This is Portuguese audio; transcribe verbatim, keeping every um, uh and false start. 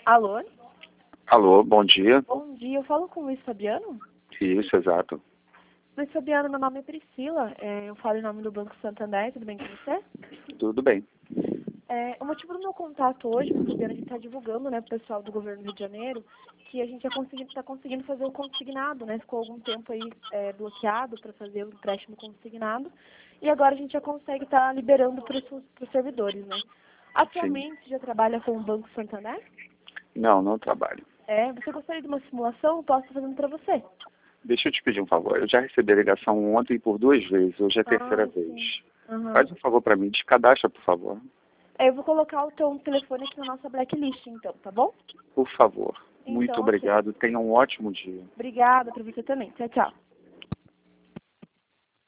Alô? Alô, bom dia. Bom dia, eu falo com o Luiz Fabiano? Isso, exato. Luiz Fabiano, meu nome é Priscila, é, eu falo em nome do Banco Santander, tudo bem com você? Tudo bem. É, o motivo do meu contato hoje, Luiz Fabiano, a gente está divulgando, né, pro pessoal do governo do Rio de Janeiro, que a gente está conseguindo, tá conseguindo fazer o consignado, né, ficou algum tempo aí é, bloqueado para fazer o empréstimo consignado, e agora a gente já consegue estar tá liberando para os servidores, né. Sim. Atualmente, já trabalha com o Banco Santander? Não, não trabalho. É, você gostaria de uma simulação? Eu posso estar fazendo para você. Deixa eu te pedir um favor. Eu já recebi a ligação ontem por duas vezes, hoje é a terceira Ah, sim. vez. Aham. Faz um favor para mim, descadastra, por favor. É, eu vou colocar o teu telefone aqui na nossa blacklist, então, tá bom? Por favor. Muito Então, ok. obrigado. Tenha um ótimo dia. Obrigada, pra você também. Tchau, tchau.